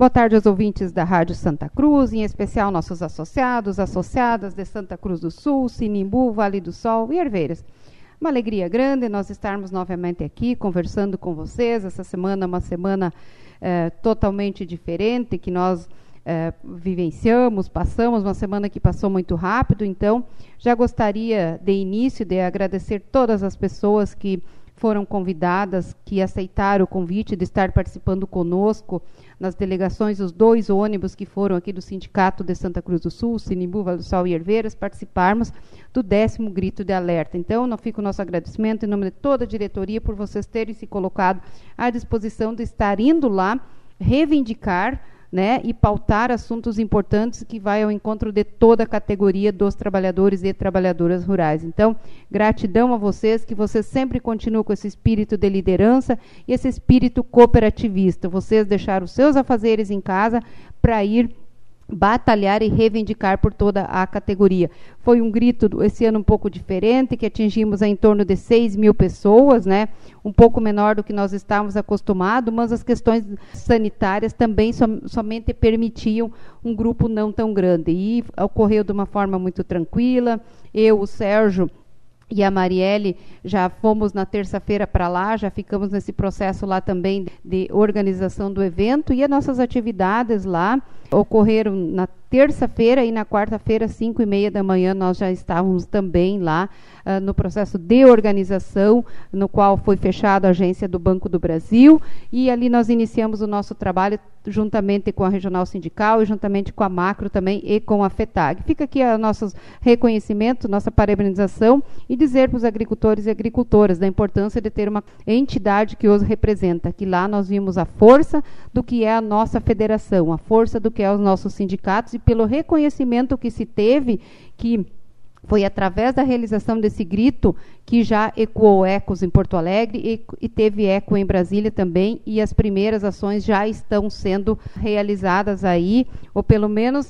Boa tarde aos ouvintes da Rádio Santa Cruz, em especial nossos associados, associadas de Santa Cruz do Sul, Sinimbu, Vale do Sol e Herveiras. Uma alegria grande nós estarmos novamente aqui conversando com vocês. Essa semana é uma semana totalmente diferente que nós vivenciamos, passamos, uma semana que passou muito rápido. Então, já gostaria de início de agradecer todas as pessoas que foram convidadas, que aceitaram o convite de estar participando conosco nas delegações, os 2 ônibus que foram aqui do Sindicato de Santa Cruz do Sul, Sinimbu, Vale do Sol e Herveiras, participarmos do 10º Grito de Alerta. Então, não fica o nosso agradecimento em nome de toda a diretoria por vocês terem se colocado à disposição de estar indo lá reivindicar, né, e pautar assuntos importantes que vai ao encontro de toda a categoria dos trabalhadores e trabalhadoras rurais. Então, gratidão a vocês, que vocês sempre continuam com esse espírito de liderança e esse espírito cooperativista. Vocês deixaram os seus afazeres em casa para ir batalhar e reivindicar por toda a categoria. Foi um grito esse ano um pouco diferente, que atingimos em torno de 6.000 pessoas, né? Um pouco menor do que nós estávamos acostumados, mas as questões sanitárias também somente permitiam um grupo não tão grande. E ocorreu de uma forma muito tranquila. Eu, o Sérgio e a Marielle já fomos na terça-feira para lá, já ficamos nesse processo lá também de organização do evento, e as nossas atividades lá ocorreram na terça-feira e na quarta-feira, 5h30 da manhã, nós já estávamos também lá no processo de organização, no qual foi fechada a agência do Banco do Brasil, e ali nós iniciamos o nosso trabalho juntamente com a Regional Sindical e juntamente com a Macro também e com a FETAG. Fica aqui o nosso reconhecimento, nossa parabenização, e dizer para os agricultores e agricultoras da importância de ter uma entidade que os representa, que lá nós vimos a força do que é a nossa federação, a força do que é os nossos sindicatos, e pelo reconhecimento que se teve, que foi através da realização desse grito que já ecoou ecos em Porto Alegre e teve eco em Brasília também, e as primeiras ações já estão sendo realizadas aí, ou pelo menos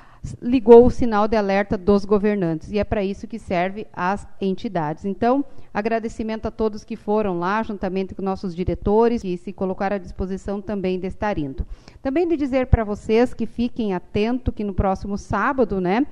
ligou o sinal de alerta dos governantes, e é para isso que serve as entidades. Então, agradecimento a todos que foram lá, juntamente com nossos diretores, que se colocaram à disposição também de estar indo. Também de dizer para vocês que fiquem atentos que no próximo sábado, né,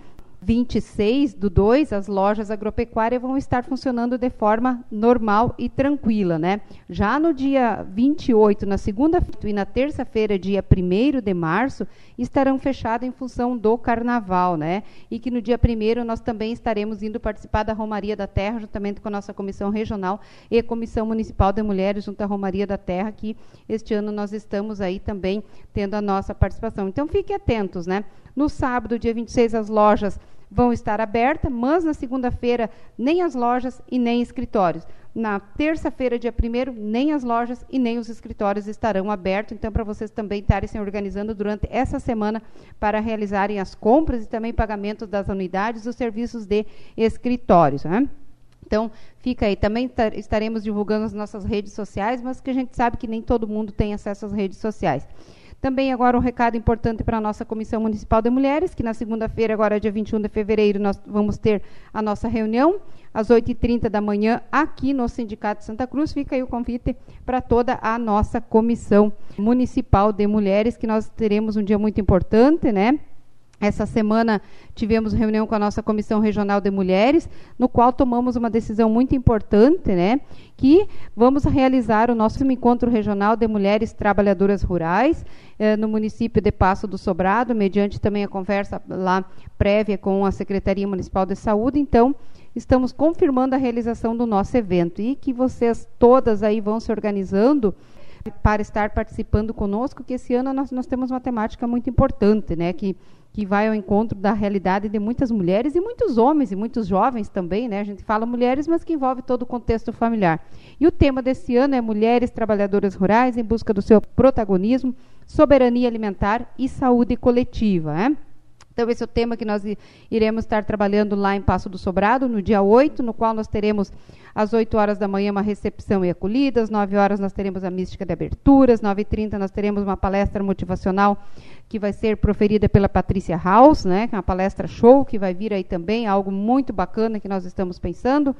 26/2, as lojas agropecuárias vão estar funcionando de forma normal e tranquila, né? Já no dia 28, na segunda-feira e na terça-feira, dia 1º de março, estarão fechadas em função do carnaval, né? E que no dia 1º nós também estaremos indo participar da Romaria da Terra, juntamente com a nossa Comissão Regional e Comissão Municipal de Mulheres, junto à Romaria da Terra, que este ano nós estamos aí também tendo a nossa participação. Então, fiquem atentos, né? No sábado, dia 26, as lojas vão estar abertas, mas na segunda-feira nem as lojas e nem escritórios. Na terça-feira, dia 1º, nem as lojas e nem os escritórios estarão abertos. Então, para vocês também estarem se organizando durante essa semana para realizarem as compras e também pagamentos das unidades e os serviços de escritórios, né? Então, fica aí. Também estaremos divulgando as nossas redes sociais, mas que a gente sabe que nem todo mundo tem acesso às redes sociais. Também agora um recado importante para a nossa Comissão Municipal de Mulheres, que na segunda-feira, agora dia 21 de fevereiro, nós vamos ter a nossa reunião, às 8h30 da manhã, aqui no Sindicato de Santa Cruz. Fica aí o convite para toda a nossa Comissão Municipal de Mulheres, que nós teremos um dia muito importante, né? Essa semana tivemos reunião com a nossa Comissão Regional de Mulheres, no qual tomamos uma decisão muito importante, né, que vamos realizar o nosso encontro regional de mulheres trabalhadoras rurais no município de Passo do Sobrado, mediante também a conversa lá prévia com a Secretaria Municipal de Saúde. Então, estamos confirmando a realização do nosso evento e que vocês todas aí vão se organizando para estar participando conosco, que esse ano nós temos uma temática muito importante, né, que vai ao encontro da realidade de muitas mulheres e muitos homens e muitos jovens também, né? A gente fala mulheres, mas que envolve todo o contexto familiar. E o tema desse ano é Mulheres Trabalhadoras Rurais em busca do seu protagonismo, soberania alimentar e saúde coletiva, né? Então, esse é o tema que nós iremos estar trabalhando lá em Passo do Sobrado, no dia 8, no qual nós teremos, às 8 horas da manhã, uma recepção e acolhida, às 9 horas nós teremos a mística de abertura, às 9h30 nós teremos uma palestra motivacional que vai ser proferida pela Patrícia House, né, que é uma palestra show, que vai vir aí também, algo muito bacana que nós estamos pensando.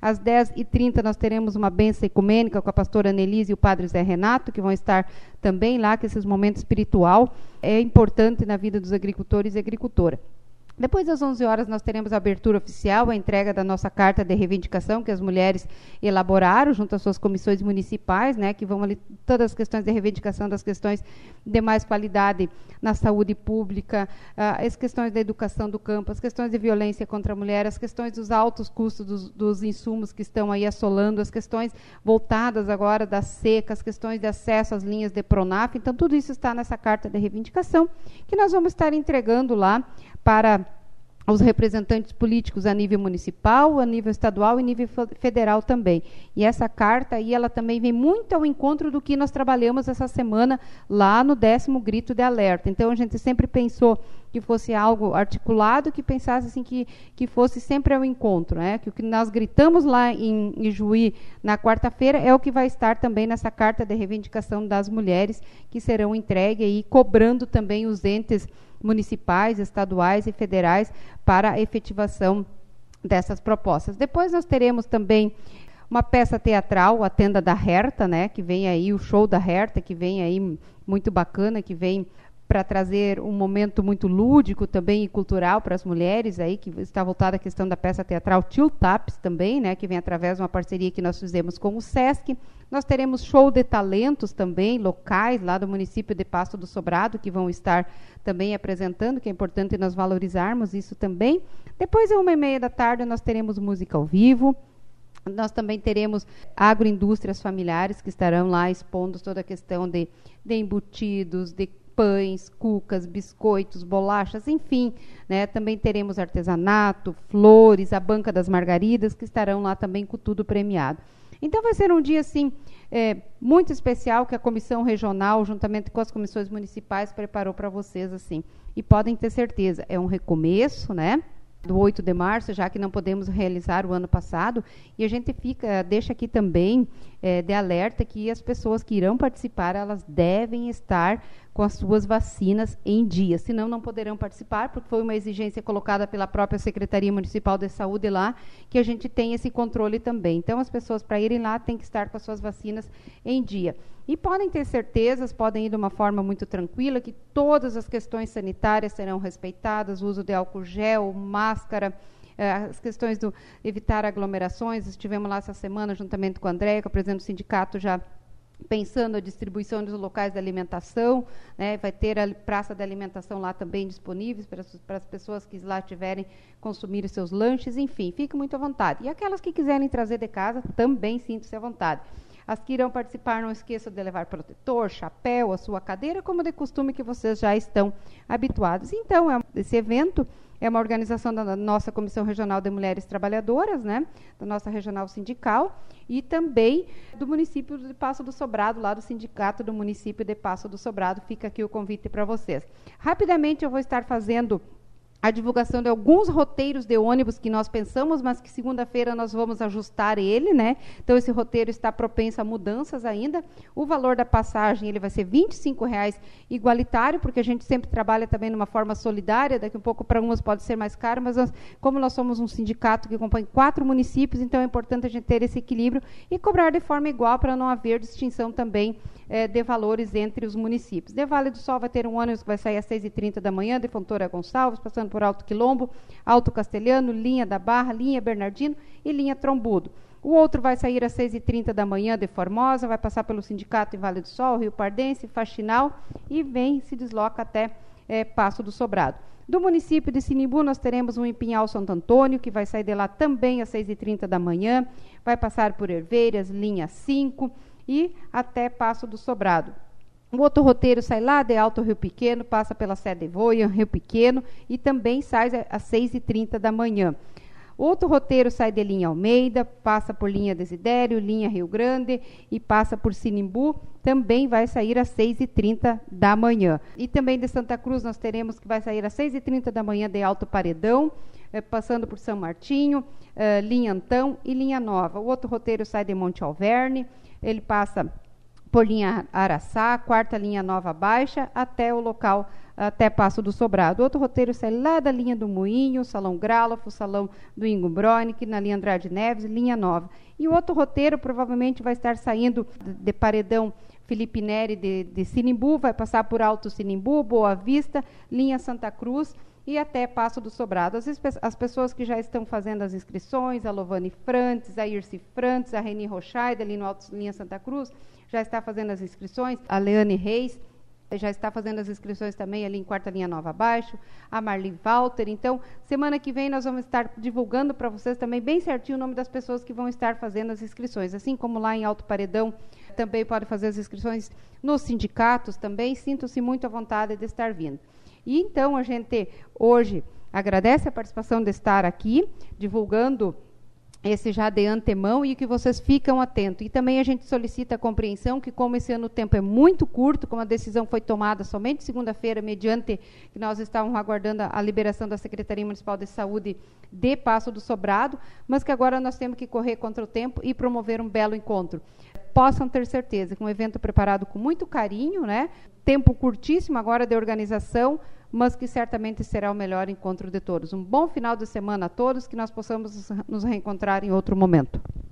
Às 10h30 nós teremos uma bênção ecumênica com a pastora Annelise e o padre Zé Renato, que vão estar também lá, que esse momento espiritual é importante na vida dos agricultores e agricultoras. Depois das 11 horas nós teremos a abertura oficial, a entrega da nossa carta de reivindicação que as mulheres elaboraram junto às suas comissões municipais, né, que vão ali todas as questões de reivindicação das questões de mais qualidade na saúde pública, as questões da educação do campo, as questões de violência contra a mulher, as questões dos altos custos dos insumos que estão aí assolando, as questões voltadas agora da seca, as questões de acesso às linhas de Pronaf. Então, tudo isso está nessa carta de reivindicação que nós vamos estar entregando lá para os representantes políticos a nível municipal, a nível estadual e nível federal também. E essa carta aí, ela também vem muito ao encontro do que nós trabalhamos essa semana lá no 10º Grito de Alerta. Então, a gente sempre pensou que fosse algo articulado, que pensasse assim que fosse sempre ao encontro, né? Que o que nós gritamos lá em Ijuí na quarta-feira é o que vai estar também nessa carta de reivindicação das mulheres, que serão entregues aí, cobrando também os entes municipais, estaduais e federais para a efetivação dessas propostas. Depois nós teremos também uma peça teatral, a Tenda da Herta, né, que vem aí, o show da Herta, que vem aí muito bacana, que vem para trazer um momento muito lúdico também e cultural para as mulheres, aí, que está voltada à questão da peça teatral Tio Taps também, né, que vem através de uma parceria que nós fizemos com o SESC. Nós teremos show de talentos também, locais, lá do município de Passo do Sobrado, que vão estar também apresentando, que é importante nós valorizarmos isso também. Depois, às 13h30, nós teremos música ao vivo. Nós também teremos agroindústrias familiares, que estarão lá expondo toda a questão de embutidos, de pães, cucas, biscoitos, bolachas, enfim, né? Também teremos artesanato, flores, a Banca das Margaridas, que estarão lá também com tudo premiado. Então, vai ser um dia, assim, muito especial, que a Comissão Regional, juntamente com as comissões municipais, preparou para vocês, assim. E podem ter certeza, é um recomeço, né? Do 8 de março, já que não podemos realizar o ano passado, e a gente deixa aqui também de alerta que as pessoas que irão participar, elas devem estar com as suas vacinas em dia, senão não poderão participar, porque foi uma exigência colocada pela própria Secretaria Municipal de Saúde lá, que a gente tem esse controle também. Então, as pessoas, para irem lá, têm que estar com as suas vacinas em dia. E podem ter certezas, podem ir de uma forma muito tranquila, que todas as questões sanitárias serão respeitadas, o uso de álcool gel, máscara, as questões do evitar aglomerações. Estivemos lá essa semana, juntamente com a Andréia, que é o presidente do sindicato, já pensando a distribuição dos locais de alimentação, né? Vai ter a praça de alimentação lá também disponíveis para as pessoas que lá tiverem consumir os seus lanches, enfim, fique muito à vontade. E aquelas que quiserem trazer de casa, também sintam-se à vontade. As que irão participar, não esqueçam de levar protetor, chapéu, a sua cadeira, como de costume que vocês já estão habituados. Então, esse evento é uma organização da nossa Comissão Regional de Mulheres Trabalhadoras, né, da nossa regional sindical, e também do município de Passo do Sobrado, lá do sindicato do município de Passo do Sobrado. Fica aqui o convite para vocês. Rapidamente eu vou estar fazendo a divulgação de alguns roteiros de ônibus que nós pensamos, mas que segunda-feira nós vamos ajustar ele, né? Então, esse roteiro está propenso a mudanças ainda. O valor da passagem, ele vai ser R$ 25,00 igualitário, porque a gente sempre trabalha também de uma forma solidária. Daqui um pouco, para umas pode ser mais caro, mas como nós somos um sindicato que compõe 4 municípios, então é importante a gente ter esse equilíbrio e cobrar de forma igual, para não haver distinção também de valores entre os municípios. De Vale do Sol vai ter um ônibus que vai sair às 6h30 da manhã, de Fontoura a Gonçalves, passando por Alto Quilombo, Alto Castelhano, linha da Barra, linha Bernardino e linha Trombudo. O outro vai sair às 6h30 da manhã de Formosa, vai passar pelo Sindicato em Vale do Sol, Rio Pardense, Faxinal e se desloca até Passo do Sobrado. Do município de Sinimbu, nós teremos um em Pinhal Santo Antônio, que vai sair de lá também às 6h30 da manhã, vai passar por Herveiras, linha 5 e até Passo do Sobrado. O outro roteiro sai lá de Alto Rio Pequeno, passa pela Sede Voia, Rio Pequeno, e também sai às 6h30 da manhã. Outro roteiro sai de linha Almeida, passa por linha Desidério, linha Rio Grande e passa por Sinimbu, também vai sair às 6h30 da manhã. E também de Santa Cruz nós teremos que vai sair às 6h30 da manhã de Alto Paredão, passando por São Martinho, linha Antão e linha Nova. O outro roteiro sai de Monte Alverne, ele passa por linha Araçá, quarta linha Nova Baixa, até o local, até Passo do Sobrado. Outro roteiro sai lá da linha do Moinho, Salão Grálofo, Salão do Ingo Bronick, na linha Andrade Neves, linha Nova. E o outro roteiro provavelmente vai estar saindo de Paredão Felipe Neri de Sinimbu, vai passar por Alto Sinimbu, Boa Vista, linha Santa Cruz e até Passo do Sobrado. As pessoas que já estão fazendo as inscrições, a Lovane Frantes, a Irci Frantes, a Reni Rochaide, ali no Alto linha Santa Cruz, já está fazendo as inscrições, a Leane Reis já está fazendo as inscrições também ali em quarta linha Nova Abaixo, a Marli Walter. Então, semana que vem nós vamos estar divulgando para vocês também bem certinho o nome das pessoas que vão estar fazendo as inscrições. Assim como lá em Alto Paredão, também pode fazer as inscrições nos sindicatos também. Sinto-se muito à vontade de estar vindo. E então, a gente hoje agradece a participação de estar aqui, divulgando esse já de antemão, e que vocês ficam atentos. E também a gente solicita a compreensão que, como esse ano o tempo é muito curto, como a decisão foi tomada somente segunda-feira, mediante que nós estávamos aguardando a liberação da Secretaria Municipal de Saúde de Passo do Sobrado, mas que agora nós temos que correr contra o tempo e promover um belo encontro. Possam ter certeza que um evento preparado com muito carinho, né? Tempo curtíssimo agora de organização, mas que certamente será o melhor encontro de todos. Um bom final de semana a todos, que nós possamos nos reencontrar em outro momento.